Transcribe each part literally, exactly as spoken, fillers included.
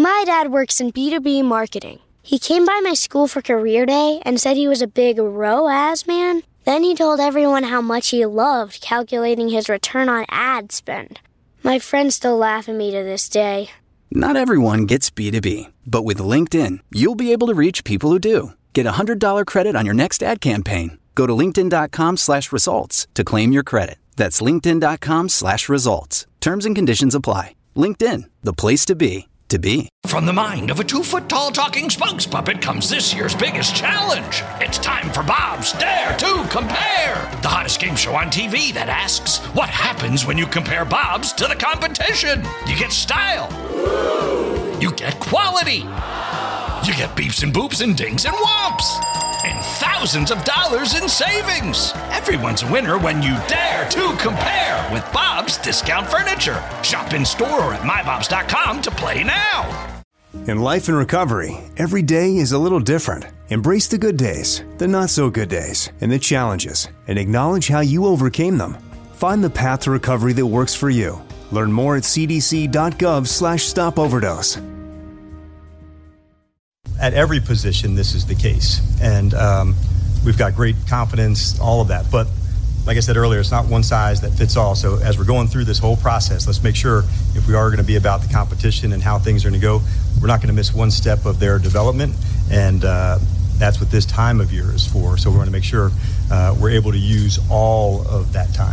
My dad works in B two B marketing. He came by my school for career day and said he was a big R O A S man. Then he told everyone how much he loved calculating his return on ad spend. My friends still laugh at me to this day. Not everyone gets B two B, but with LinkedIn, you'll be able to reach people who do. Get a one hundred dollars credit on your next ad campaign. Go to linkedin.com slash results to claim your credit. That's linkedin.com slash results. Terms and conditions apply. LinkedIn, the place to be, to be. From the mind of a two-foot-tall talking spokes puppet comes this year's biggest challenge. It's time for Bob's Dare to Compare, the hottest game show on T V that asks, what happens when you compare Bob's to the competition? You get style. You get quality. You get beeps and boops and dings and whomps. And thousands of dollars in savings. Everyone's a winner when you dare to compare with Bob's Discount Furniture. Shop in store or at my bobs dot com to play now. In life and recovery, every day is a little different. Embrace the good days, the not so good days, and the challenges, and acknowledge how you overcame them. Find the path to recovery that works for you. Learn more at cdc.gov slash stop overdose. At every position, this is the case. And um, we've got great confidence, all of that. But like I said earlier, it's not one size that fits all. So as we're going through this whole process, let's make sure if we are going to be about the competition and how things are going to go, we're not going to miss one step of their development. And uh, that's what this time of year is for. So we're going to make sure uh, we're able to use all of that time.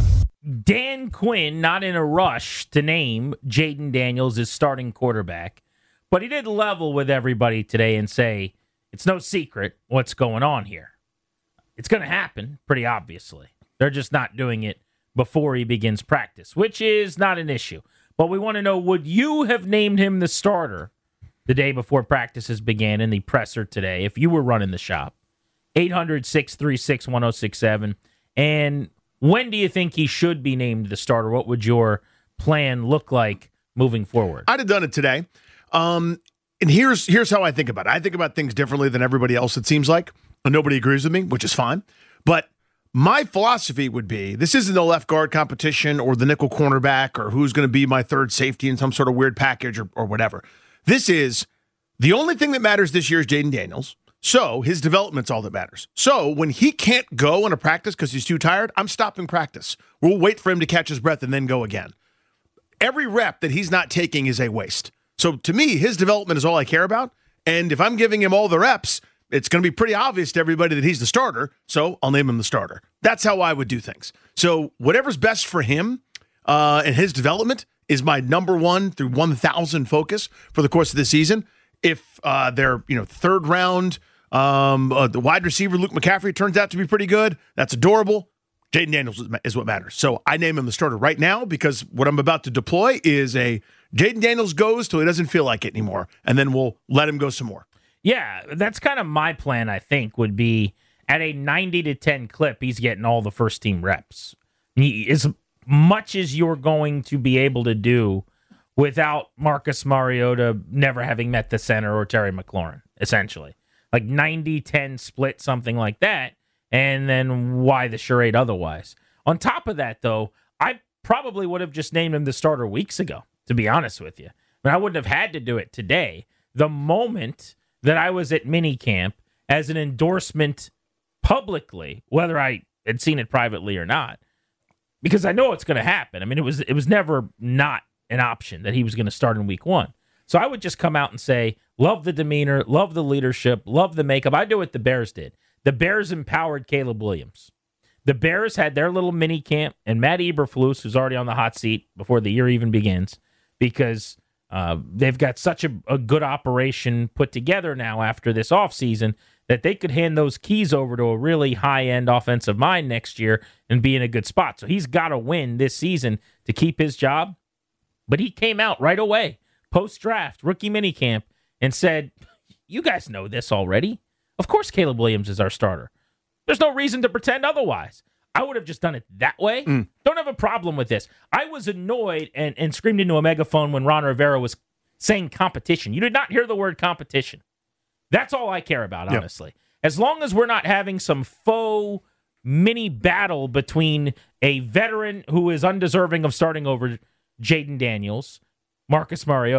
Dan Quinn, not in a rush to name Jayden Daniels as starting quarterback. But he did level with everybody today and say, it's no secret what's going on here. It's going to happen, pretty obviously. They're just not doing it before he begins practice, which is not an issue. But we want to know, would you have named him the starter the day before practices began in the presser today if you were running the shop? eight hundred, six three six, one oh six seven. And when do you think he should be named the starter? What would your plan look like moving forward? I'd have done it today. Um, and here's here's how I think about it. I think about things differently than everybody else, it seems like. And nobody agrees with me, which is fine. But my philosophy would be, this isn't the left guard competition or the nickel cornerback or who's going to be my third safety in some sort of weird package or, or whatever. This is, the only thing that matters this year is Jayden Daniels. So his development's all that matters. So when he can't go in a practice because he's too tired, I'm stopping practice. We'll wait for him to catch his breath and then go again. Every rep that he's not taking is a waste. So to me, his development is all I care about. And if I'm giving him all the reps, it's going to be pretty obvious to everybody that he's the starter. So I'll name him the starter. That's how I would do things. So whatever's best for him uh, and his development is my number one through one thousand focus for the course of the season. If uh, they're, you know, third round, um, uh, the wide receiver, Luke McCaffrey, turns out to be pretty good. That's adorable. Jayden Daniels is what matters. So I name him the starter right now because what I'm about to deploy is a Jayden Daniels goes till he doesn't feel like it anymore, and then we'll let him go some more. Yeah, that's kind of my plan, I think, would be at a ninety to ten clip, he's getting all the first-team reps. He, as much as you're going to be able to do without Marcus Mariota never having met the center or Terry McLaurin, essentially. Like ninety ten split, something like that, and then why the charade otherwise? On top of that, though, I probably would have just named him the starter weeks ago, to be honest with you. But I wouldn't have had to do it today. The moment that I was at minicamp as an endorsement publicly, whether I had seen it privately or not, because I know it's going to happen. I mean, it was it was never not an option that he was going to start in week one. So I would just come out and say, love the demeanor, love the leadership, love the makeup. I do what the Bears did. The Bears empowered Caleb Williams. The Bears had their little mini camp, and Matt Eberflus, who's already on the hot seat before the year even begins, because uh, they've got such a, a good operation put together now after this offseason that they could hand those keys over to a really high-end offensive mind next year and be in a good spot. So he's got to win this season to keep his job. But he came out right away, post-draft, rookie minicamp, and said, you guys know this already. Of course Caleb Williams is our starter. There's no reason to pretend otherwise. I would have just done it that way. Mm. Don't have a problem with this. I was annoyed and, and screamed into a megaphone when Ron Rivera was saying competition. You did not hear the word competition. That's all I care about, honestly. Yep. As long as we're not having some faux mini battle between a veteran who is undeserving of starting over Jayden Daniels, Marcus Mariota,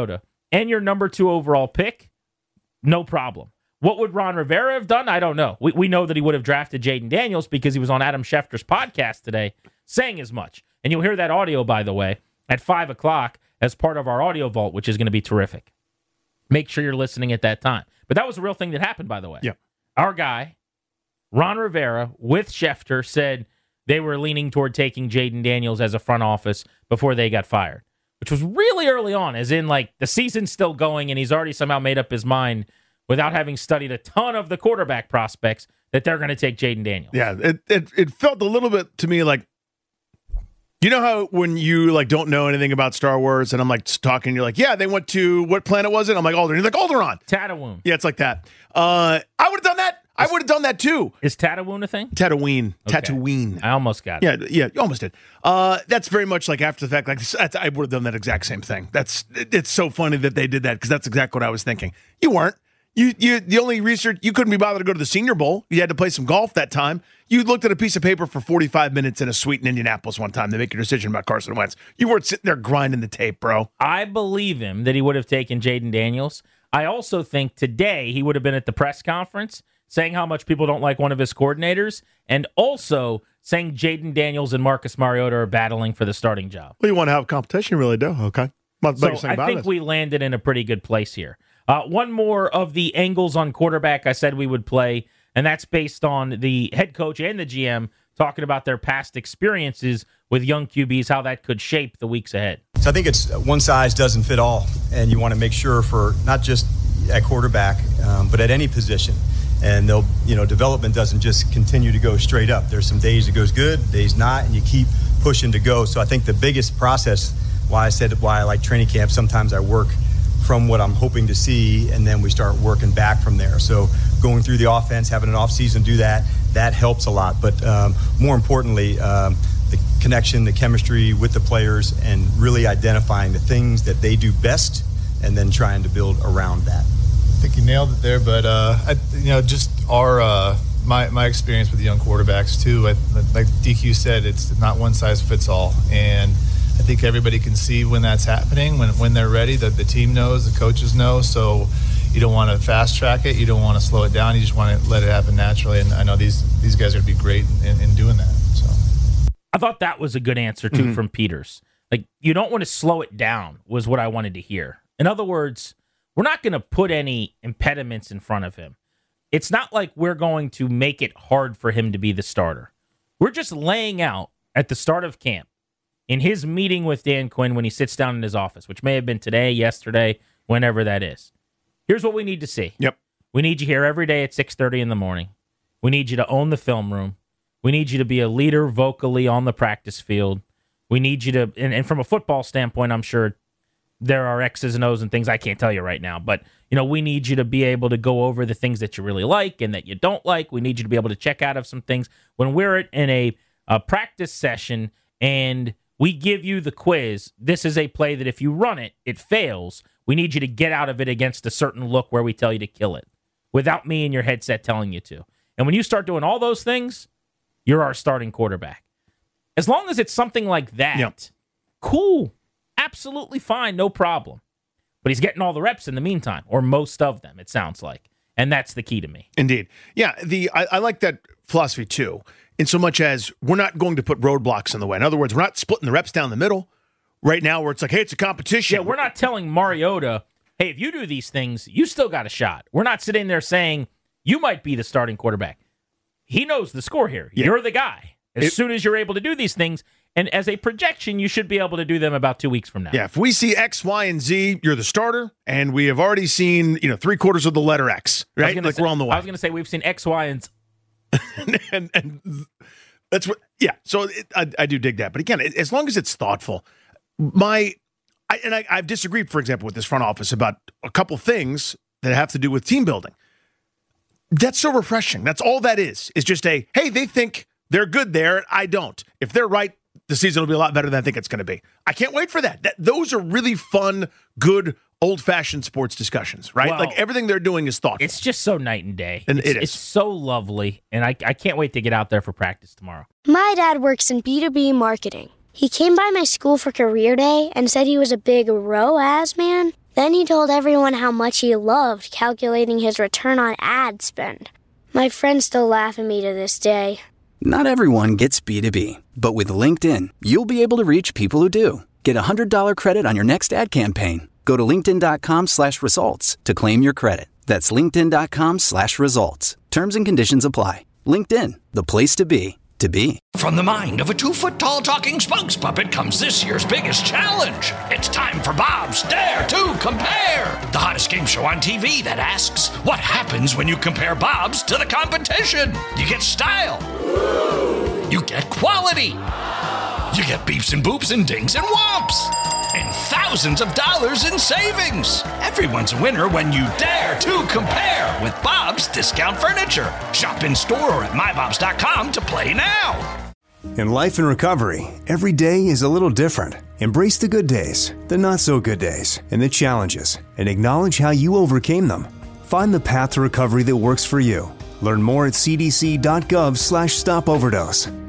and your number two overall pick, no problem. What would Ron Rivera have done? I don't know. We we know that he would have drafted Jaden Daniels because he was on Adam Schefter's podcast today saying as much. And you'll hear that audio, by the way, at five o'clock as part of our audio vault, which is going to be terrific. Make sure you're listening at that time. But that was a real thing that happened, by the way. Yeah. Our guy, Ron Rivera, with Schefter, said they were leaning toward taking Jaden Daniels as a front office before they got fired, which was really early on, as in, like, the season's still going and he's already somehow made up his mind without having studied a ton of the quarterback prospects that they're going to take Jaden Daniels. Yeah, it, it it felt a little bit to me like, you know how when you like don't know anything about Star Wars and I'm like talking, you're like, yeah, they went to, what planet was it? I'm like, Alderaan. You're like, Alderaan. Tatooine. Yeah, it's like that. Uh, I would have done that. I would have done that too. Is Tatooine a thing? Tatooine. Okay. Tatooine. I almost got it. Yeah, yeah, you almost did. Uh, that's very much like after the fact. Like that's, I would have done that exact same thing. That's it's so funny that they did that because that's exactly what I was thinking. You weren't. You you the only research you couldn't be bothered to go to the Senior Bowl. You had to play some golf that time. You looked at a piece of paper for forty-five minutes in a suite in Indianapolis one time to make your decision about Carson Wentz. You weren't sitting there grinding the tape, bro. I believe him that he would have taken Jaden Daniels. I also think today he would have been at the press conference saying how much people don't like one of his coordinators, and also saying Jaden Daniels and Marcus Mariota are battling for the starting job. Well, you want to have competition, you really do. Okay. What, so what you I about think it? we landed in a pretty good place here. Uh, one more of the angles on quarterback I said we would play, and that's based on the head coach and the G M talking about their past experiences with young Q Bs, how that could shape the weeks ahead. So I think it's one size doesn't fit all, and you want to make sure for not just at quarterback, um, but at any position. And they'll, you know, development doesn't just continue to go straight up. There's some days it goes good, days not, and you keep pushing to go. So I think the biggest process, why I said why I like training camp, sometimes I work from what I'm hoping to see, and then we start working back from there. So going through the offense, having an off season, do that, that helps a lot. But um, more importantly, um, the connection, the chemistry with the players, and really identifying the things that they do best, and then trying to build around that. I think you nailed it there, but uh, I, you know, just our uh, my my experience with young quarterbacks too. I, like D Q said, it's not one size fits all, and I think everybody can see when that's happening, when when they're ready. That the team knows, the coaches know. So you don't want to fast track it, you don't want to slow it down. You just want to let it happen naturally. And I know these these guys are going to be great in, in doing that. So I thought that was a good answer too mm-hmm. from Peters. Like, you don't want to slow it down was what I wanted to hear. In other words, we're not going to put any impediments in front of him. It's not like we're going to make it hard for him to be the starter. We're just laying out at the start of camp, in his meeting with Dan Quinn when he sits down in his office, which may have been today, yesterday, whenever that is. Here's what we need to see. Yep. We need you here every day at six thirty in the morning. We need you to own the film room. We need you to be a leader vocally on the practice field. We need you to, and, and from a football standpoint, I'm sure there are X's and O's and things I can't tell you right now, but you know, we need you to be able to go over the things that you really like and that you don't like. We need you to be able to check out of some things. When we're in a, a practice session and we give you the quiz, this is a play that if you run it, it fails. We need you to get out of it against a certain look where we tell you to kill it without me in your headset telling you to. And when you start doing all those things, you're our starting quarterback. As long as it's something like that, yep. Cool. Absolutely fine, no problem. But he's getting all the reps in the meantime, or most of them, it sounds like. And that's the key to me. Indeed. Yeah, the I, I like that philosophy too, in so much as we're not going to put roadblocks in the way. In other words, we're not splitting the reps down the middle right now where it's like, hey, it's a competition. Yeah, we're not telling Mariota, hey, if you do these things, you still got a shot. We're not sitting there saying, you might be the starting quarterback. He knows the score here. Yeah. You're the guy. As it, soon as you're able to do these things, and as a projection, you should be able to do them about two weeks from now. Yeah, if we see X, Y, and Z, you're the starter, and we have already seen, you know, three quarters of the letter X, right? Like say, we're on the way. I was going to say we've seen X, Y, and and, and, and that's what, yeah, so it, I, I do dig that. But again, it, as long as it's thoughtful, my, I, and I, I've disagreed, for example, with this front office about a couple things that have to do with team building. That's so refreshing. That's all that is, is just a, hey, they think they're good there. I don't. If they're right, the season will be a lot better than I think it's going to be. I can't wait for that. that. Those are really fun, good, old-fashioned sports discussions, right? Well, like everything they're doing is thoughtful. It's just so night and day. And it's, it is. It's so lovely, and I, I can't wait to get out there for practice tomorrow. My dad works in B two B marketing. He came by my school for career day and said he was a big R O A S man. Then he told everyone how much he loved calculating his return on ad spend. My friends still laugh at me to this day. Not everyone gets B two B, but with LinkedIn, you'll be able to reach people who do. Get a one hundred dollars credit on your next ad campaign. Go to linkedin.com slash results to claim your credit. That's linkedin.com slash results. Terms and conditions apply. LinkedIn, the place to be, to be. From the mind of a two-foot-tall talking spokes puppet comes this year's biggest challenge. It's time for Bob's Dare to Compare, the hottest game show on T V that asks, what happens when you compare Bob's to the competition? You get style. You get quality. You get beeps and boops and dings and whomps. And thousands of dollars in savings. Everyone's a winner when you dare to compare with Bob's Discount Furniture. Shop in store or at my bobs dot com to play now. In life and recovery, every day is a little different. Embrace the good days, the not so good days, and the challenges, and acknowledge how you overcame them. Find the path to recovery that works for you. Learn more at c d c dot gov slash stop overdose.